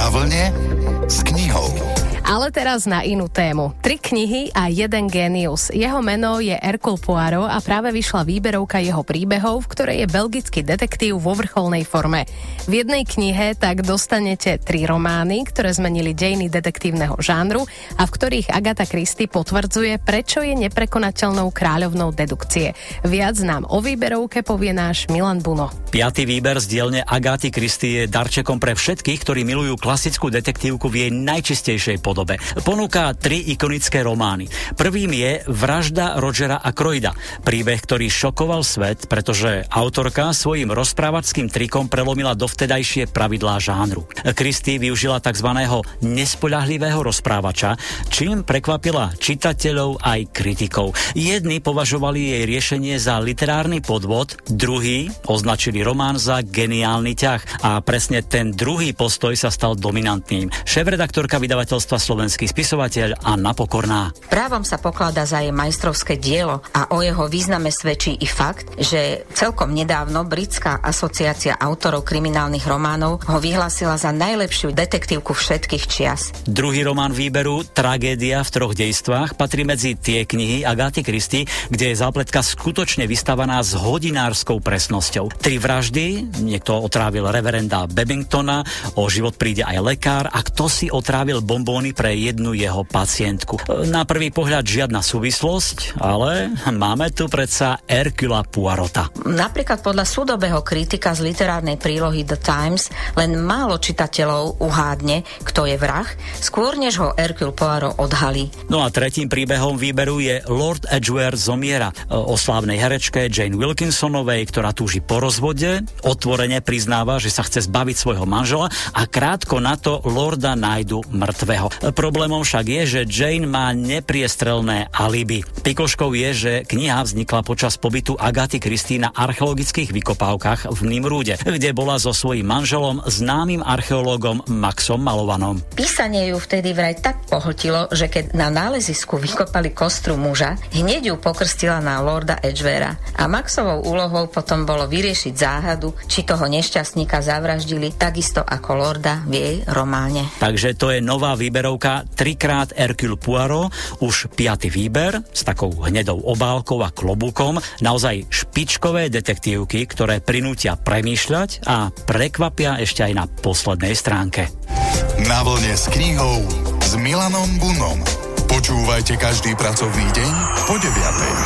Na vlne s knihou. Ale teraz na inú tému. 3 knihy a jeden génius. Jeho meno je Hercule Poirot a práve vyšla výberovka jeho príbehov, v ktorej je belgický detektív vo vrcholnej forme. V jednej knihe tak dostanete 3 romány, ktoré zmenili dejiny detektívneho žánru a v ktorých Agatha Christie potvrdzuje, prečo je neprekonateľnou kráľovnou dedukcie. Viac nám o výberovke povie náš Milan Buno. 5. výber z dielne Agaty Christie je darčekom pre všetkých, ktorí milujú klasickú detektívku v jej najčistejšej podobe. Ponúka 3 ikonické romány. Prvým je Vražda Rogera Ackroyda. Príbeh, ktorý šokoval svet, pretože autorka svojim rozprávačským trikom prelomila dovtedajšie pravidlá žánru. Christie využila tzv. Nespoľahlivého rozprávača, čím prekvapila čitateľov aj kritikov. Jedni považovali jej riešenie za literárny podvod, druhí označili román za geniálny ťah a presne ten druhý postoj sa stal dominantným. Šéfredaktorka vydavateľstva Slovenský spisovateľ Anna Pokorná. Právom sa pokladá za jej majstrovské dielo a o jeho význame svedčí i fakt, že celkom nedávno Britská asociácia autorov kriminálnych románov ho vyhlásila za najlepšiu detektívku všetkých čias. Druhý román výberu Tragédia v 3 dejstvách patrí medzi tie knihy Agaty Christie, kde je zápletka skutočne vystavaná s hodinárskou presnosťou. 3 vraždy, niekto otrávil reverenda Babingtona, o život príde aj lekár a kto si otrávil bombóny pre jednu jeho pacientku. Na prvý pohľad žiadna súvislosť, ale máme tu predsa Hercula Poirota. Napríklad podľa súdobého kritika z literárnej prílohy The Times len málo čitateľov uhádne, kto je vrah, skôr než ho Hercule Poirot odhalí. No a tretím príbehom výberu je Lord Edgware zomiera, o slávnej herečke Jane Wilkinsonovej, ktorá túži po rozvode, otvorene priznáva, že sa chce zbaviť svojho manžela a krátko na to lorda nájdu mŕtvého. Problémom však je, že Jane má nepriestrelné alibi. Pikoškou je, že kniha vznikla počas pobytu Agaty Christie na archeologických vykopávkach v Nimrúde, kde bola so svojím manželom, známym archeológom Maxom Malovanom. Písanie ju vtedy vraj tak pohltilo, že keď na nálezisku vykopali kostru muža, hneď ju pokrstila na lorda Edgwara. A Maxovou úlohou potom bolo vyriešiť záhadu, či toho nešťastníka zavraždili takisto ako lorda v jej románe. Takže to je nová výberovka 3x Hercule Poirot, už 5. výber s takou hnedou obálkou a klobúkom. Naozaj špičkové detektívky, ktoré prinútia premýšľať a prekvapia ešte aj na poslednej stránke. Na vlne s knihou s Milanom Bunom. Počúvajte každý pracovný deň po 9:00.